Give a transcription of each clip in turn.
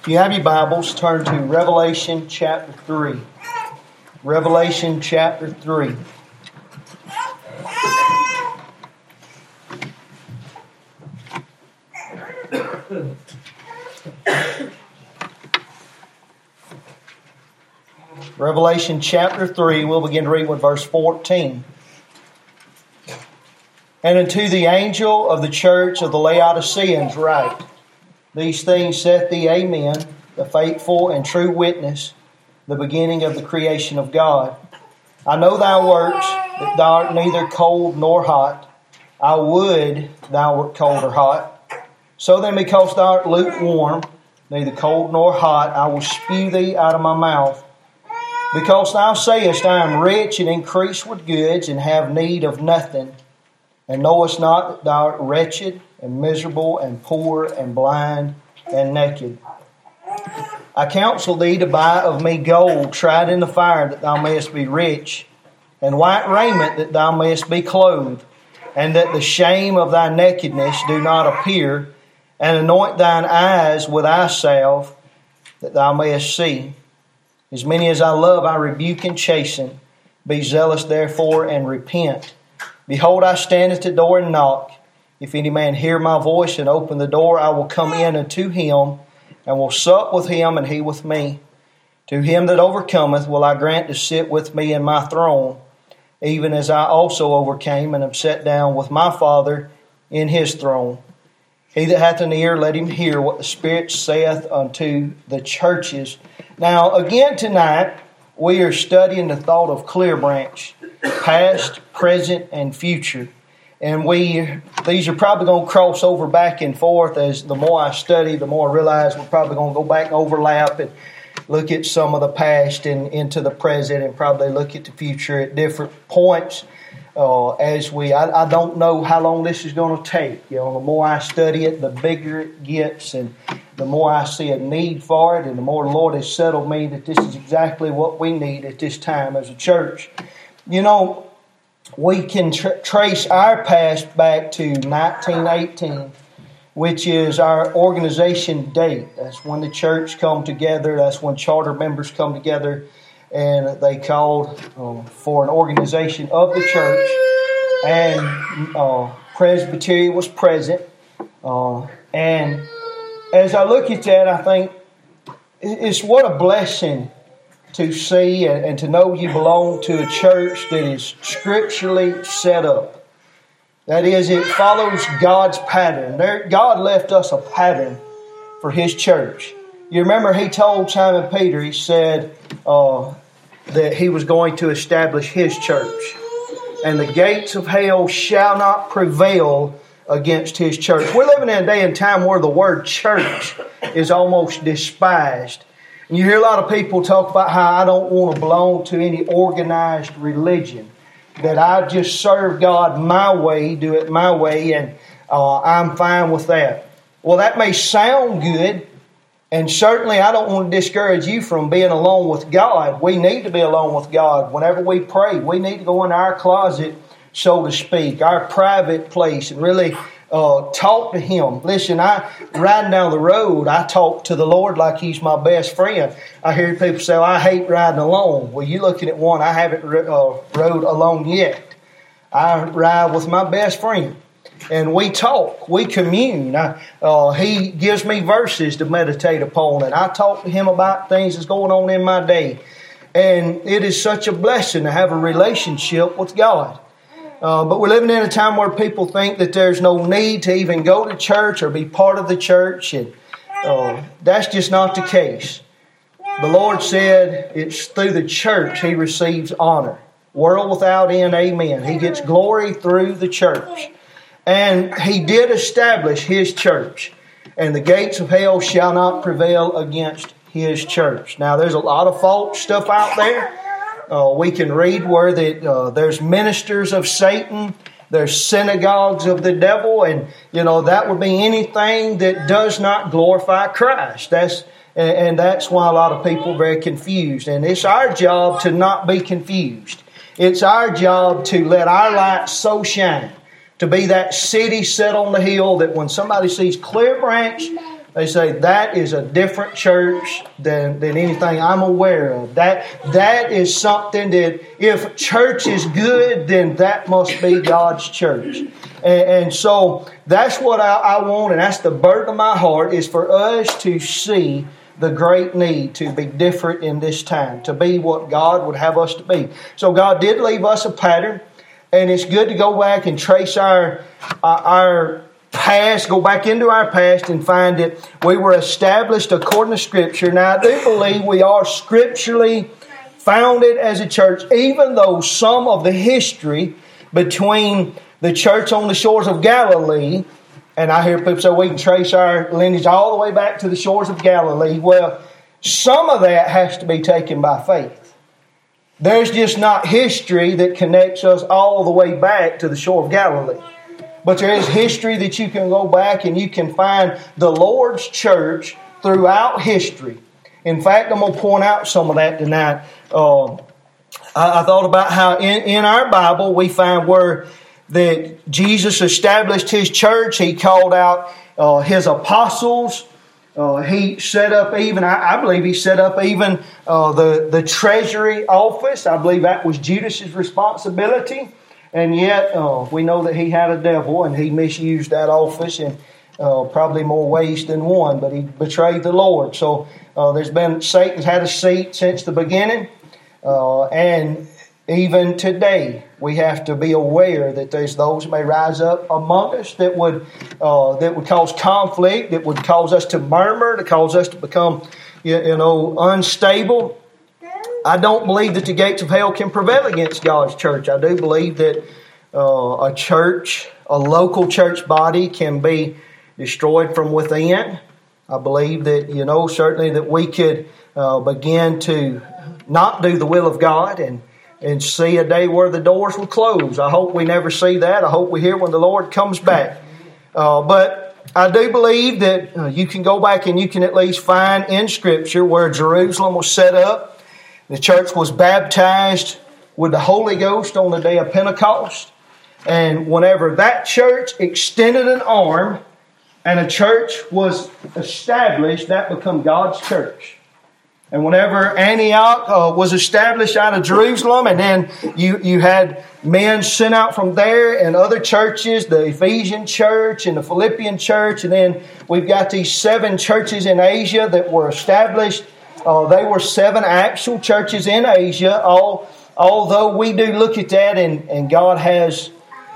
If you have your Bibles, turn to Revelation chapter 3. Revelation chapter 3. Revelation chapter 3, we'll begin to read with verse 14. And unto the angel of the church of the Laodiceans write, These things saith the Amen, the faithful and true witness, the beginning of the creation of God. I know thy works, that thou art neither cold nor hot. I would thou wert cold or hot. So then, because thou art lukewarm, neither cold nor hot, I will spew thee out of my mouth. Because thou sayest, I am rich and increase with goods, and have need of nothing, and knowest not that thou art wretched and miserable and poor and blind and naked. I counsel thee to buy of me gold tried in the fire, that thou mayest be rich, and white raiment, that thou mayest be clothed, and that the shame of thy nakedness do not appear, and anoint thine eyes with eye salve, that thou mayest see. As many as I love, I rebuke and chasten. Be zealous therefore, and repent. Behold, I stand at the door and knock. If any man hear my voice and open the door, I will come in unto him, and will sup with him, and he with me. To him that overcometh will I grant to sit with me in my throne, even as I also overcame, and am set down with my Father in his throne. He that hath an ear, let him hear what the Spirit saith unto the churches. Now, again tonight, we are studying the thought of Clear Branch, past, present, and future. And these are probably going to cross over back and forth. As the more I study, the more I realize we're probably going to go back and overlap and look at some of the past and into the present, and probably look at the future at different points. I don't know how long this is going to take. The more I study it, the bigger it gets, and the more I see a need for it, and the more the Lord has settled me that this is exactly what we need at this time as a church. We can trace our past back to 1918, which is our organization date. That's when the church come together. That's when charter members come together, and they called for an organization of the church, and Presbytery was present. And as I look at that, I think it's what a blessing to see and to know you belong to a church that is scripturally set up. That is, it follows God's pattern. God left us a pattern for His church. You remember He told Simon Peter, He said that He was going to establish His church. And the gates of hell shall not prevail against His church. We're living in a day and time where the word church is almost despised. And you hear a lot of people talk about how I don't want to belong to any organized religion, that I just serve God my way, do it my way, and I'm fine with that. Well, that may sound good, and certainly I don't want to discourage you from being alone with God. We need to be alone with God. Whenever we pray, we need to go in our closet, so to speak, our private place, and really talk to Him. Listen, riding down the road, I talk to the Lord like He's my best friend. I hear people say, I hate riding alone. Well, you're looking at one. I haven't rode alone yet. I ride with my best friend. And we talk, we commune. He gives me verses to meditate upon, and I talk to him about things that's going on in my day. And it is such a blessing to have a relationship with God. But we're living in a time where people think that there's no need to even go to church or be part of the church, and that's just not the case. The Lord said it's through the church He receives honor. World without end, amen. He gets glory through the church. And He did establish His church. And the gates of hell shall not prevail against His church. Now, there's a lot of false stuff out there. We can read where there's ministers of Satan. There's synagogues of the devil. And, that would be anything that does not glorify Christ. That's why a lot of people are very confused. And it's our job to not be confused. It's our job to let our light so shine, to be that city set on the hill that when somebody sees Clear Branch, They say that is a different church than anything I'm aware of. That is something that if church is good, then that must be God's church. And so that's what I want, and that's the burden of my heart, is for us to see the great need to be different in this time, to be what God would have us to be. So God did leave us a pattern, and it's good to go back and trace our past, go back into our past and find that we were established according to Scripture. Now, I do believe we are scripturally founded as a church, even though some of the history between the church on the shores of Galilee, and I hear people say we can trace our lineage all the way back to the shores of Galilee. Well, some of that has to be taken by faith. There's just not history that connects us all the way back to the shore of Galilee. But there is history that you can go back and you can find the Lord's church throughout history. In fact, I'm going to point out some of that tonight. I thought about how in our Bible we find where that Jesus established His church. He called out His apostles. He set up even, I believe He set up even the treasury office. I believe that was Judas's responsibility. And yet, we know that he had a devil and he misused that office in probably more ways than one, but he betrayed the Lord. So Satan's had a seat since the beginning. And even today, we have to be aware that there's those that may rise up among us that would cause conflict, that would cause us to murmur, to cause us to become, unstable. I don't believe that the gates of hell can prevail against God's church. I do believe that a church, a local church body, can be destroyed from within. I believe that, certainly that we could begin to not do the will of God and see a day where the doors will close. I hope we never see that. I hope we hear when the Lord comes back. But I do believe that you can go back and you can at least find in Scripture where Jerusalem was set up. The church was baptized with the Holy Ghost on the day of Pentecost. And whenever that church extended an arm and a church was established, that became God's church. And whenever Antioch was established out of Jerusalem, and then you had men sent out from there and other churches, the Ephesian church and the Philippian church, and then we've got these 7 churches in Asia that were established. They were 7 actual churches in Asia, although we do look at that and God has,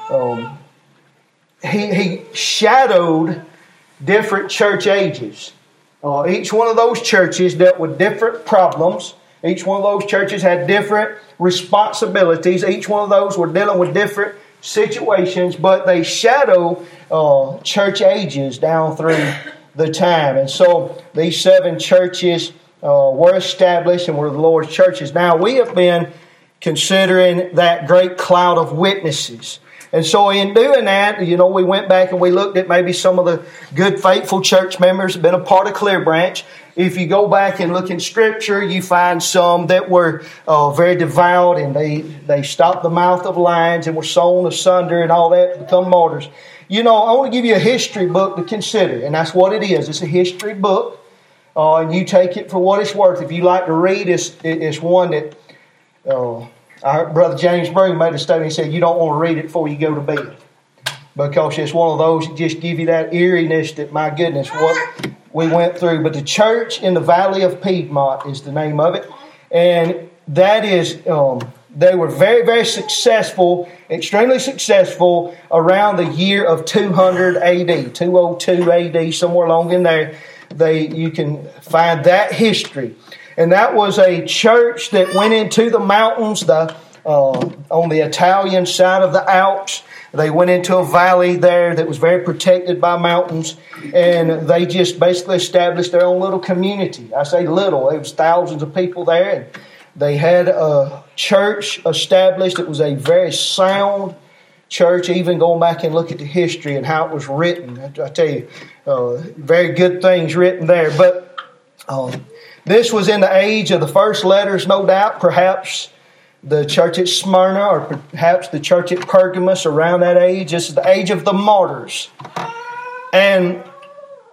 He shadowed different church ages. Each one of those churches dealt with different problems. Each one of those churches had different responsibilities. Each one of those were dealing with different situations, but they shadow church ages down through the time. And so these 7 churches were established and were the Lord's churches. Now, we have been considering that great cloud of witnesses. And so in doing that, we went back and we looked at maybe some of the good, faithful church members who have been a part of Clear Branch. If you go back and look in Scripture, you find some that were very devout and they stopped the mouth of lions and were sown asunder and all that, become martyrs. I want to give you a history book to consider, and that's what it is. It's a history book. And you take it for what it's worth. If you like to read, it's one that our brother James Broom made a statement. He said, you don't want to read it before you go to bed. Because it's one of those that just give you that eeriness that, my goodness, what we went through. But the church in the Valley of Piedmont is the name of it. And that is, they were very, very successful, extremely successful around the year of 200 AD, 202 AD, somewhere along in there. You can find that history. And that was a church that went into the mountains on the Italian side of the Alps. They went into a valley there that was very protected by mountains. And they just basically established their own little community. I say little. There was thousands of people there. And they had a church established. It was a very sound church, even going back and look at the history and how it was written. I tell you, very good things written there. But this was in the age of the first letters, no doubt. Perhaps the church at Smyrna or perhaps the church at Pergamos around that age. This is the age of the martyrs. And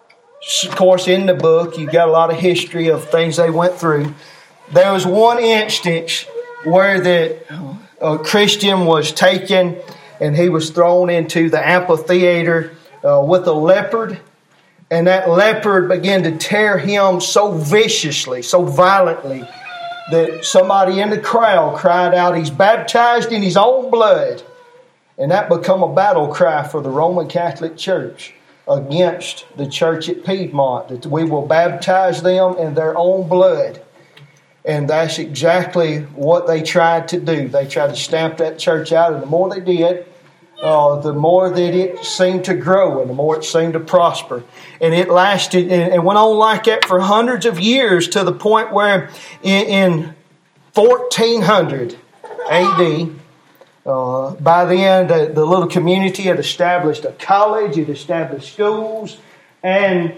of course, in the book, you've got a lot of history of things they went through. There was one instance where a Christian was taken and he was thrown into the amphitheater with a leopard. And that leopard began to tear him so viciously, so violently, that somebody in the crowd cried out, "He's baptized in his own blood." And that became a battle cry for the Roman Catholic Church against the church at Piedmont, that we will baptize them in their own blood. And that's exactly what they tried to do. They tried to stamp that church out, and the more they did, the more that it seemed to grow and the more it seemed to prosper. And it lasted and went on like that for hundreds of years, to the point where in 1400 A.D., by then the little community had established a college, it established schools, and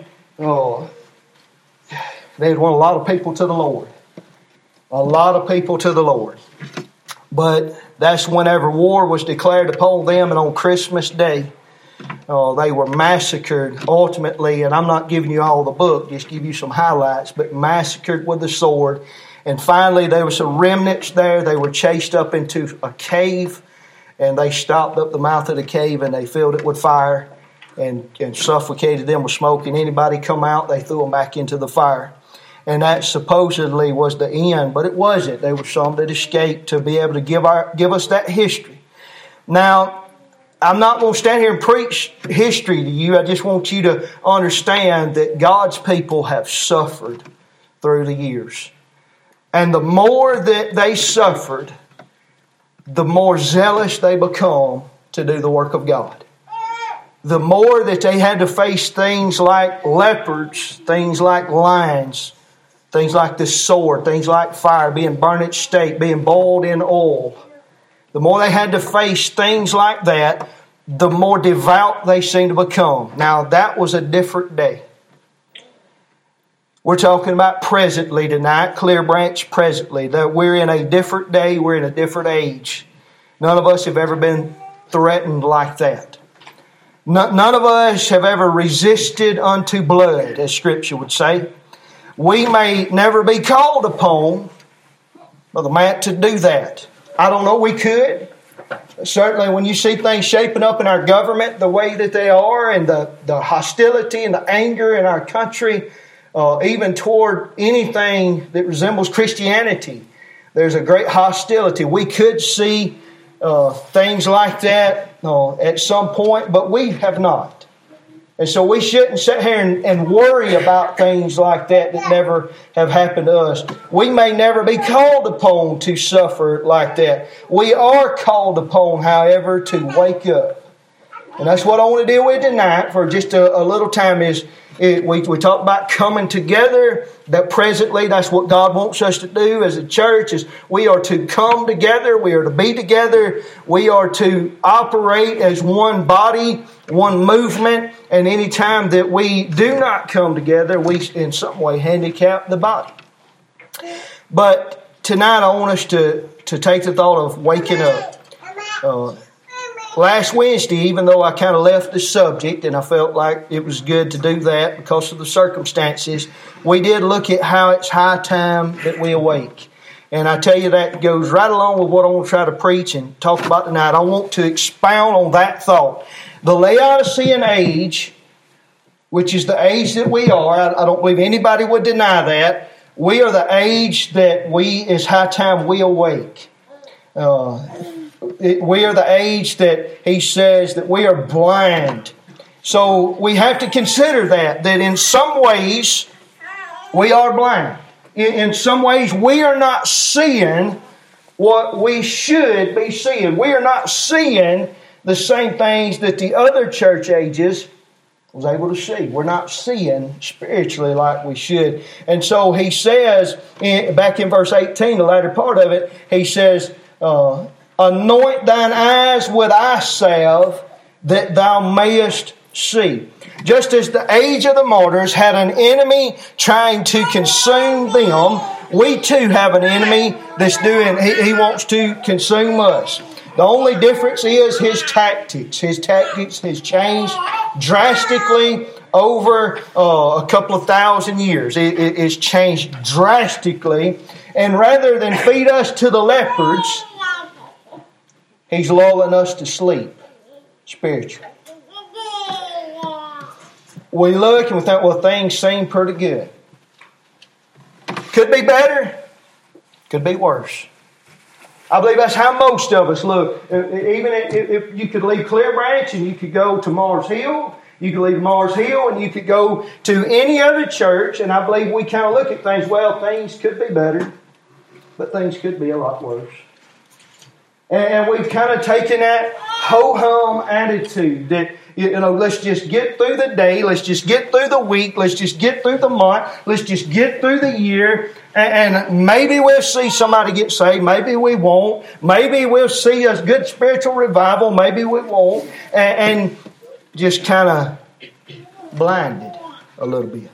they had won a lot of people to the Lord. A lot of people to the Lord. But that's whenever war was declared upon them, and on Christmas Day, they were massacred ultimately. And I'm not giving you all the book, just give you some highlights, but massacred with the sword. And finally, there were some remnants there. They were chased up into a cave, and they stopped up the mouth of the cave, and they filled it with fire and suffocated them with smoke. And anybody come out, they threw them back into the fire. And that supposedly was the end, but it wasn't. There were some that escaped to be able to give us that history. Now, I'm not going to stand here and preach history to you. I just want you to understand that God's people have suffered through the years. And the more that they suffered, the more zealous they become to do the work of God. The more that they had to face things like leopards, things like lions, things like the sword, things like fire, being burned at stake, being boiled in oil. The more they had to face things like that, the more devout they seemed to become. Now, that was a different day. We're talking about presently tonight, Clear Branch presently. That we're in a different day, we're in a different age. None of us have ever been threatened like that. None of us have ever resisted unto blood, as Scripture would say. We may never be called upon, Brother Matt, to do that. I don't know, we could. Certainly when you see things shaping up in our government the way that they are, and the hostility and the anger in our country, even toward anything that resembles Christianity, there's a great hostility. We could see things like that at some point, but we have not. And so we shouldn't sit here and worry about things like that never have happened to us. We may never be called upon to suffer like that. We are called upon, however, to wake up. And that's what I want to deal with tonight for just a little time is we talk about coming together. That presently, that's what God wants us to do as a church, is we are to come together. We are to be together. We are to operate as one body, one movement. And any time that we do not come together, we in some way handicap the body. But tonight I want us to take the thought of waking up. Last Wednesday, even though I kind of left the subject and I felt like it was good to do that because of the circumstances, we did look at how it's high time that we awake. And I tell you, that goes right along with what I want to try to preach and talk about tonight. I want to expound on that thought. The Laodicean age, which is the age that we are, I don't believe anybody would deny that. We are the age that it's high time we awake. We are the age that he says that we are blind. So we have to consider that in some ways we are blind. In some ways we are not seeing what we should be seeing. We are not seeing the same things that the other church ages was able to see. We're not seeing spiritually like we should. And so he says, back in verse 18, the latter part of it, he says, anoint thine eyes with eye salve, that thou mayest see. Just as the age of the martyrs had an enemy trying to consume them, we too have an enemy that's he wants to consume us. The only difference is his tactics. His tactics has changed drastically over a couple of thousand years. It's changed drastically. And rather than feed us to the leopards, He's lulling us to sleep spiritually. We look and we think, well, things seem pretty good. Could be better. Could be worse. I believe that's how most of us look. Even if you could leave Clear Branch and you could go to Mars Hill, you could leave Mars Hill and you could go to any other church, and I believe we kind of look at things, well, things could be better, but things could be a lot worse. And we've kind of taken that ho-hum attitude that, let's just get through the day, let's just get through the week, let's just get through the month, let's just get through the year, and maybe we'll see somebody get saved, maybe we won't, maybe we'll see a good spiritual revival, maybe we won't, and just kind of blinded a little bit.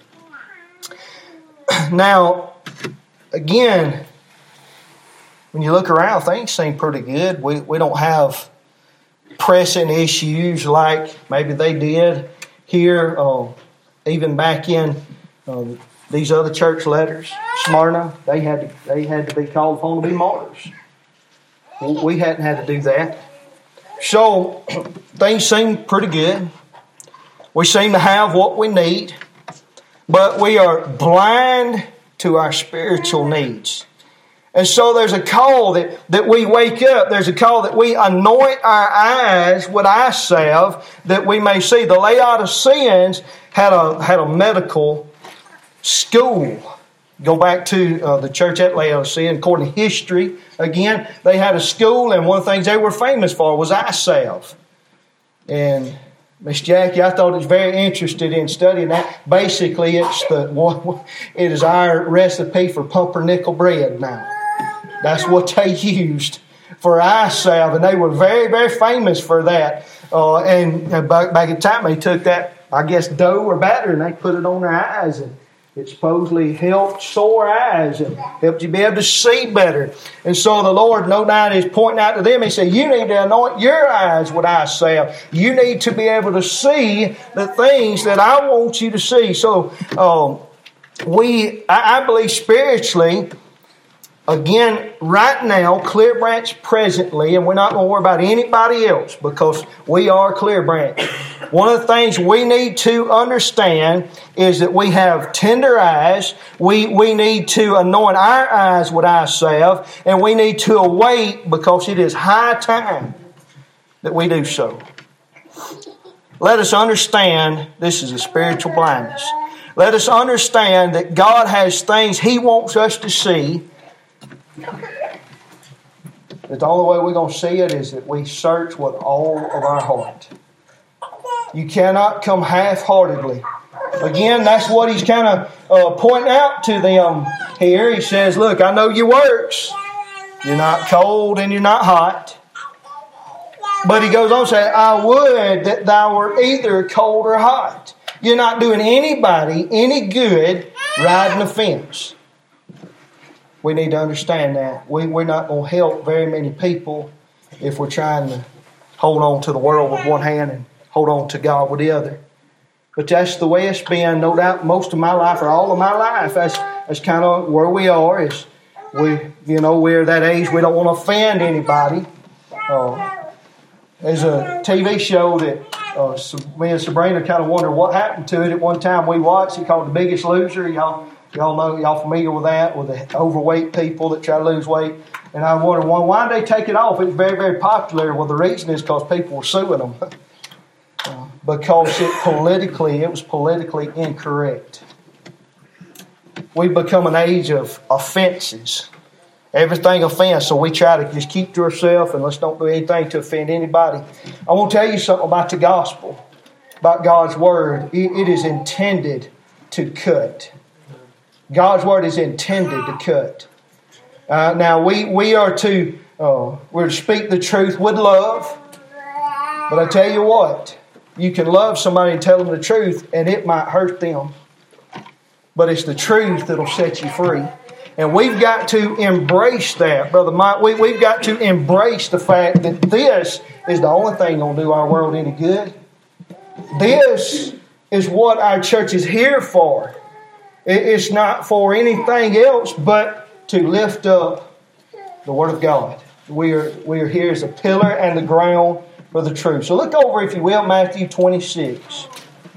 Now, again, when you look around, things seem pretty good. We don't have pressing issues like maybe they did here, even back in these other church letters. Smyrna, they had to be called upon to be martyrs. We hadn't had to do that. So things seem pretty good. We seem to have what we need, but we are blind to our spiritual needs. And so there's a call that we wake up. There's a call that we anoint our eyes with eye salve that we may see. The Laodiceans had a medical school. Go back to the church at Laodicea. According to history, again, they had a school, and one of the things they were famous for was eye salve. And Miss Jackie, I thought it was very interested in studying that. Basically, it is our recipe for pumpernickel bread now. That's what they used for eye salve, and they were very, very famous for that. And back at the time, they took that, I guess, dough or batter, and they put it on their eyes, and it supposedly helped sore eyes and helped you be able to see better. And so the Lord, no doubt, is pointing out to them. He said, you need to anoint your eyes with eye salve. You need to be able to see the things that I want you to see. So I believe spiritually, again, right now, Clear Branch presently, and we're not going to worry about anybody else because we are Clear Branch. One of the things we need to understand is that we have tender eyes. We need to anoint our eyes with eye salve, and we need to await because it is high time that we do so. Let us understand this is a spiritual blindness. Let us understand that God has things He wants us to see. But the only way we're going to see it is that we search with all of our heart. You cannot come half-heartedly. Again, that's what He's kind of pointing out to them here. He says, look, I know your works. You're not cold and you're not hot. But He goes on to say, I would that thou were either cold or hot. You're not doing anybody any good riding a fence. We need to understand that. We're not going to help very many people if we're trying to hold on to the world with one hand and hold on to God with the other. But that's the way it's been, no doubt, most of my life or all of my life. That's kind of where we are. Is we're that age we don't want to offend anybody. There's a TV show that me and Sabrina kind of wondered what happened to it. At one time we watched it called The Biggest Loser. Y'all know, y'all familiar with that, with the overweight people that try to lose weight. And I wondered, why did they take it off? It was very, very popular. Well, the reason is because people were suing them. Because it was politically incorrect. We've become an age of offenses. Everything offense, so we try to just keep to ourselves and let's don't do anything to offend anybody. I want to tell you something about the gospel, about God's Word. It is intended to cut. God's Word is intended to cut. Now we are to we're to speak the truth with love. But I tell you what, you can love somebody and tell them the truth, and it might hurt them. But it's the truth that'll set you free. And we've got to embrace that, Brother Mike. We've got to embrace the fact that this is the only thing going to do our world any good. This is what our church is here for. It's not for anything else but to lift up the Word of God. We are here as a pillar and the ground for the truth. So look over, if you will, Matthew 26.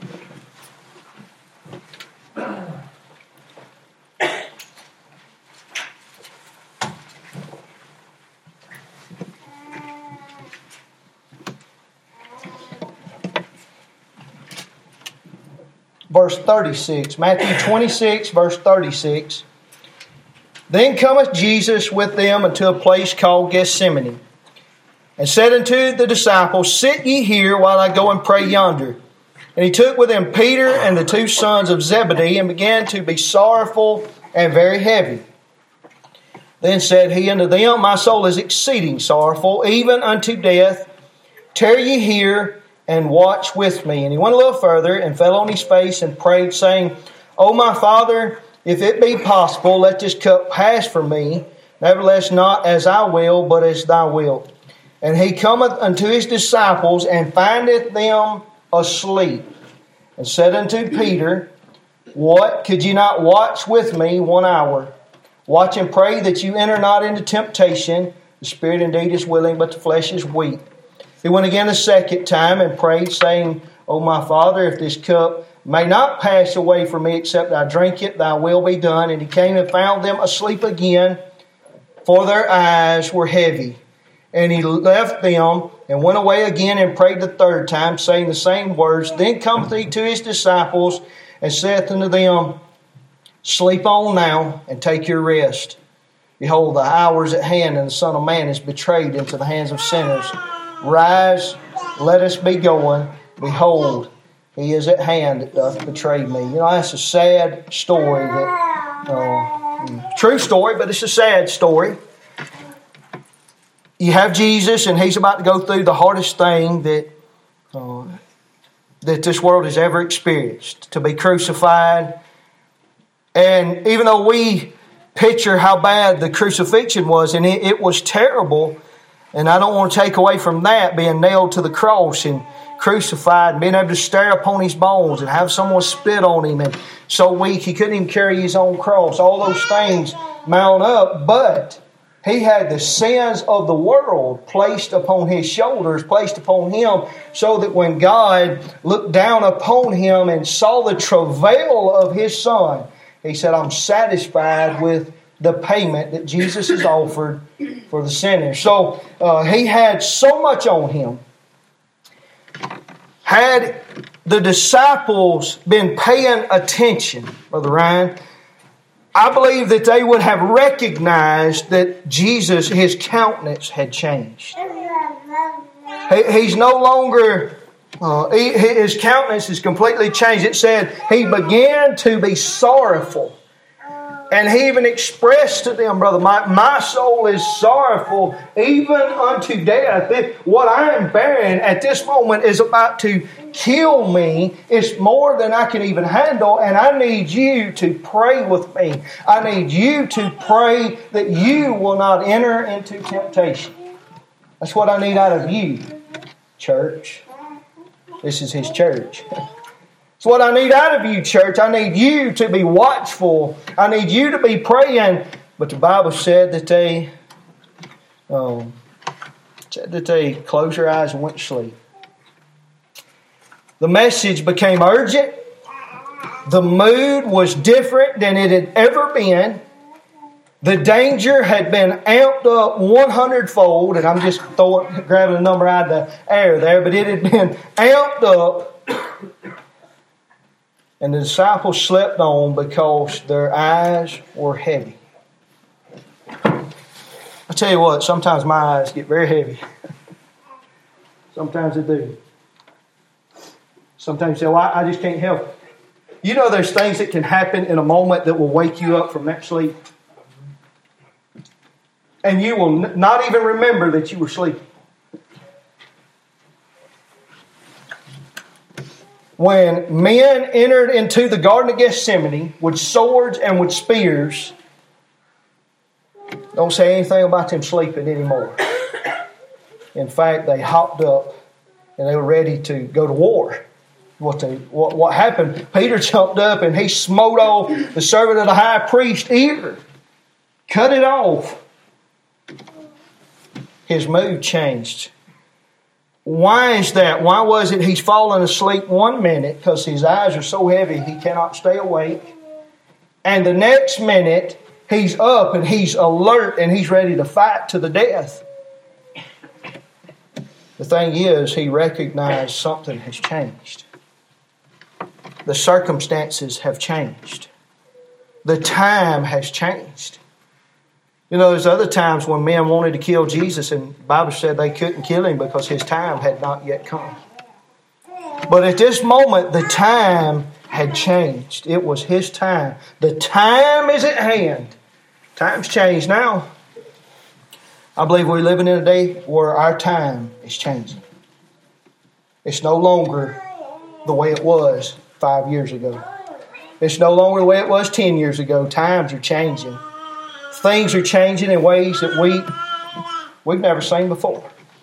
Verse 36. Matthew 26, verse 36. Then cometh Jesus with them unto a place called Gethsemane, and said unto the disciples, Sit ye here while I go and pray yonder. And he took with him Peter and the two sons of Zebedee, and began to be sorrowful and very heavy. Then said he unto them, My soul is exceeding sorrowful, even unto death. Tarry ye here, and watch with me. And he went a little further, and fell on his face, and prayed, saying, O my Father, if it be possible, let this cup pass from me. Nevertheless, not as I will, but as thy wilt. And he cometh unto his disciples, and findeth them asleep. And said unto Peter, What, could ye not watch with me 1 hour? Watch and pray that you enter not into temptation. The spirit indeed is willing, but the flesh is weak. He went again a second time and prayed, saying, O my Father, if this cup may not pass away from me except I drink it, thy will be done. And he came and found them asleep again, for their eyes were heavy. And he left them and went away again and prayed the third time, saying the same words. Then cometh he to his disciples, and saith unto them, Sleep on now, and take your rest. Behold, the hour is at hand, and the Son of Man is betrayed into the hands of sinners. Rise, let us be going. Behold, he is at hand that doth betray me. You know, that's a sad story. True story, but it's a sad story. You have Jesus, and he's about to go through the hardest thing that this world has ever experienced, to be crucified. And even though we picture how bad the crucifixion was, and it was terrible, and I don't want to take away from that, being nailed to the cross and crucified, and being able to stare upon his bones and have someone spit on him, and so weak he couldn't even carry his own cross. All those things mount up, but he had the sins of the world placed upon his shoulders, placed upon him, so that when God looked down upon him and saw the travail of his Son, he said, I'm satisfied with the payment that Jesus has offered for the sinners. So he had so much on him. Had the disciples been paying attention, Brother Ryan, I believe that they would have recognized that Jesus, his countenance had changed. He's no longer, his countenance is completely changed. It said he began to be sorrowful. And he even expressed to them, brother, my soul is sorrowful even unto death. What I am bearing at this moment is about to kill me. It's more than I can even handle. And I need you to pray with me. I need you to pray that you will not enter into temptation. That's what I need out of you, church. This is his church. It's what I need out of you, church. I need you to be watchful. I need you to be praying. But the Bible said that they closed their eyes and went to sleep. The message became urgent. The mood was different than it had ever been. The danger had been amped up 100-fold. And I'm just grabbing a number out of the air there. But it had been amped up. And the disciples slept on because their eyes were heavy. I tell you what, sometimes my eyes get very heavy. Sometimes they do. Sometimes you say, well, I just can't help it. You know there's things that can happen in a moment that will wake you up from that sleep. And you will not even remember that you were sleeping. When men entered into the Garden of Gethsemane with swords and with spears, don't say anything about them sleeping anymore. In fact, they hopped up and they were ready to go to war. What happened? Peter jumped up and he smote off the servant of the high priest's ear. Cut it off. His mood changed. Why is that? Why was it he's fallen asleep 1 minute because his eyes are so heavy he cannot stay awake? And the next minute he's up and he's alert and he's ready to fight to the death. The thing is, he recognized something has changed. The circumstances have changed. The time has changed. You know, there's other times when men wanted to kill Jesus and the Bible said they couldn't kill him because his time had not yet come. But at this moment, the time had changed. It was his time. The time is at hand. Time's changed now. I believe we're living in a day where our time is changing. It's no longer the way it was 5 years ago. It's no longer the way it was 10 years ago. Times are changing. Things are changing in ways that we've never seen before.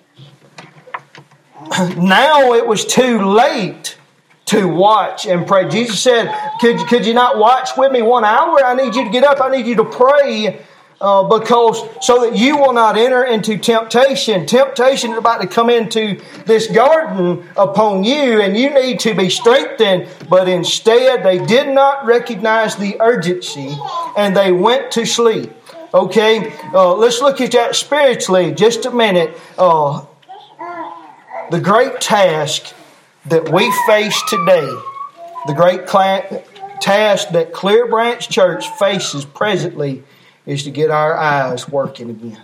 Now it was too late to watch and pray. Jesus said, could you not watch with me 1 hour? I need you to get up. I need you to pray because so that you will not enter into temptation. Temptation is about to come into this garden upon you and you need to be strengthened. But instead they did not recognize the urgency and they went to sleep. Okay, let's look at that spiritually just a minute. The great task that we face today, the great task that Clear Branch Church faces presently is to get our eyes working again.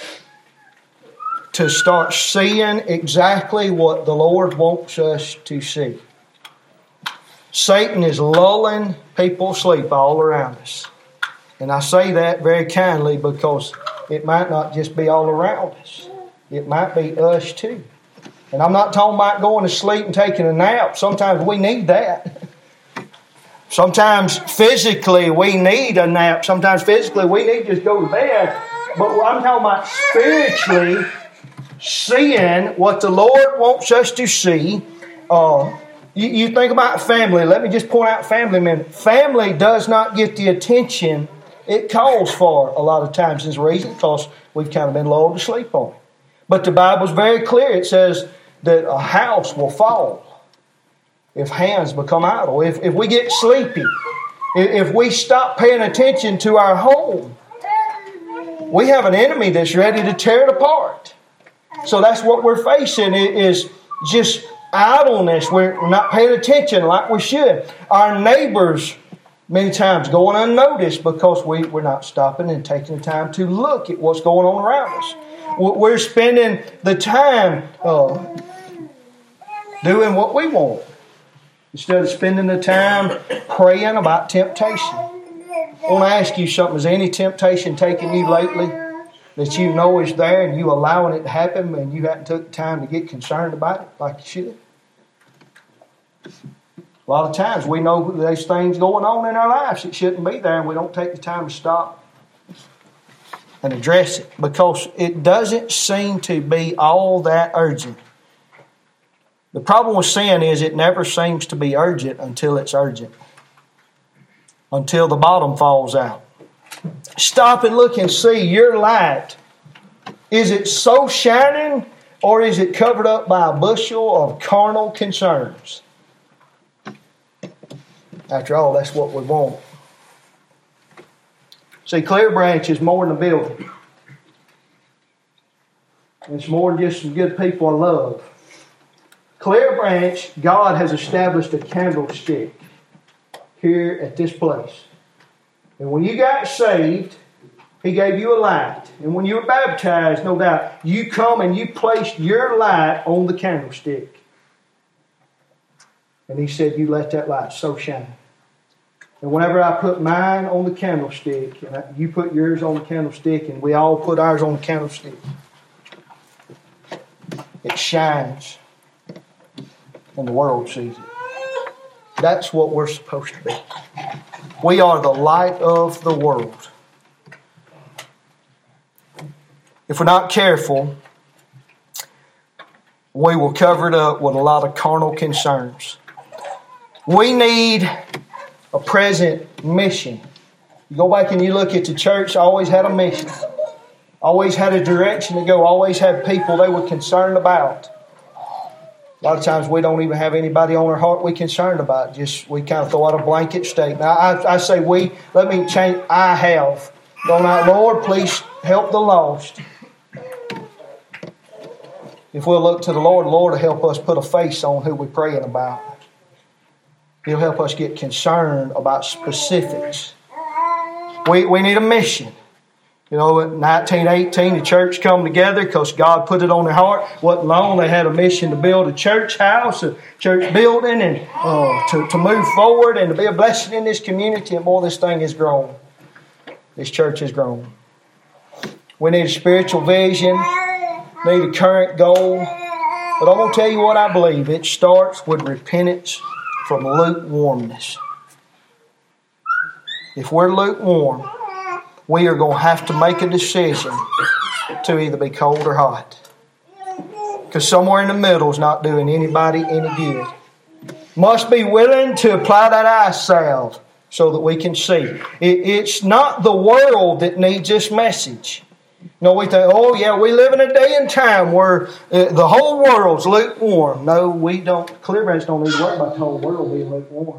To start seeing exactly what the Lord wants us to see. Satan is lulling people asleep all around us. And I say that very kindly because it might not just be all around us. It might be us too. And I'm not talking about going to sleep and taking a nap. Sometimes we need that. Sometimes physically we need a nap. Sometimes physically we need to just go to bed. But I'm talking about spiritually seeing what the Lord wants us to see. You think about family. Let me just point out family a minute. Family does not get the attention it calls for a lot of times. There's a reason because we've kind of been lulled to sleep on it. But the Bible's very clear. It says that a house will fall if hands become idle. If we get sleepy, if we stop paying attention to our home, we have an enemy that's ready to tear it apart. So that's what we're facing is just idleness. We're not paying attention like we should. Our neighbors many times going unnoticed because we're not stopping and taking the time to look at what's going on around us. We're spending the time doing what we want instead of spending the time praying about temptation. I want to ask you something. Has any temptation taken you lately that you know is there and you allowing it to happen and you haven't took the time to get concerned about it like you should? A lot of times we know there's things going on in our lives that shouldn't be there and we don't take the time to stop and address it because it doesn't seem to be all that urgent. The problem with sin is it never seems to be urgent until it's urgent. Until the bottom falls out. Stop and look and see your light. Is it so shining or is it covered up by a bushel of carnal concerns? After all, that's what we want. See, Clear Branch is more than a building. It's more than just some good people I love. Clear Branch, God has established a candlestick here at this place. And when you got saved, He gave you a light. And when you were baptized, no doubt, you come and you placed your light on the candlestick. And He said, you let that light so shine. And whenever I put mine on the candlestick, and you put yours on the candlestick, and we all put ours on the candlestick, it shines. And the world sees it. That's what we're supposed to be. We are the light of the world. If we're not careful, we will cover it up with a lot of carnal concerns. We need a present mission. You go back and you look at the church, always had a mission. Always had a direction to go. Always had people they were concerned about. A lot of times we don't even have anybody on our heart we're concerned about. Just we kind of throw out a blanket statement. I say we, let me change, I have. Going out, Lord, please help the lost. If we'll look to the Lord will help us put a face on who we're praying about. He'll help us get concerned about specifics. We need a mission. You know, in 1918, the church come together because God put it on their heart. Wasn't long they had a mission to build a church house, a church building, and to move forward and to be a blessing in this community. And boy, this thing has grown. This church has grown. We need a spiritual vision, need a current goal. But I'm going to tell you what I believe. It starts with repentance from lukewarmness. If we're lukewarm, we are going to have to make a decision to either be cold or hot. Because somewhere in the middle is not doing anybody any good. Must be willing to apply that eye salve so that we can see. It's not the world that needs this message. No, we think, oh yeah, we live in a day and time where the whole world's lukewarm. No, we don't. Clearbranch don't need to worry about the whole world being lukewarm.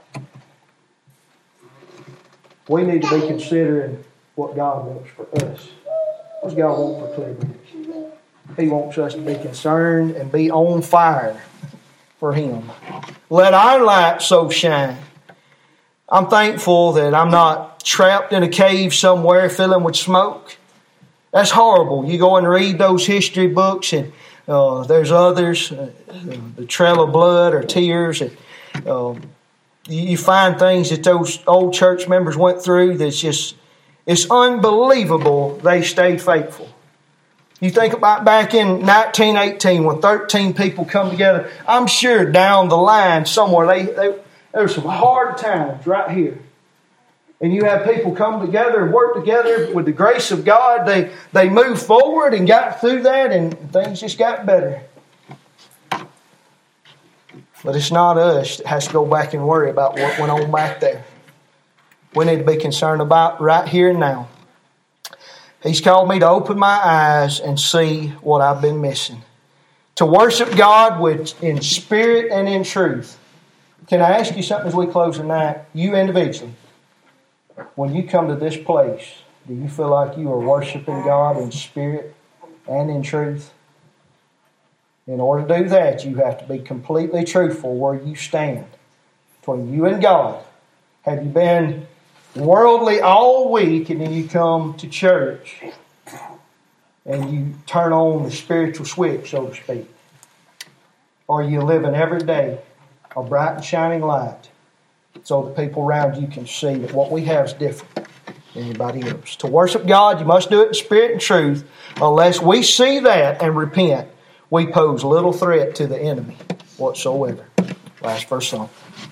We need to be considering what God wants for us. What does God want for Clearbranch? He wants us to be concerned and be on fire for Him. Let our light so shine. I'm thankful that I'm not trapped in a cave somewhere filling with smoke. That's horrible. You go and read those history books and there's others, the Trail of Blood or Tears. And, you find things that those old church members went through that's just, it's unbelievable they stayed faithful. You think about back in 1918 when 13 people come together. I'm sure down the line somewhere there were some hard times right here. And you have people come together and work together with the grace of God. They moved forward and got through that and things just got better. But it's not us that has to go back and worry about what went on back there. We need to be concerned about right here and now. He's called me to open my eyes and see what I've been missing. To worship God in spirit and in truth. Can I ask you something as we close tonight? You individually, when you come to this place, do you feel like you are worshiping God in spirit and in truth? In order to do that, you have to be completely truthful where you stand between you and God. Have you been worldly all week and then you come to church and you turn on the spiritual switch, so to speak? Or are you living every day a bright and shining light so the people around you can see that what we have is different than anybody else? To worship God, you must do it in spirit and truth. Unless we see that and repent, we pose little threat to the enemy whatsoever. Last verse song.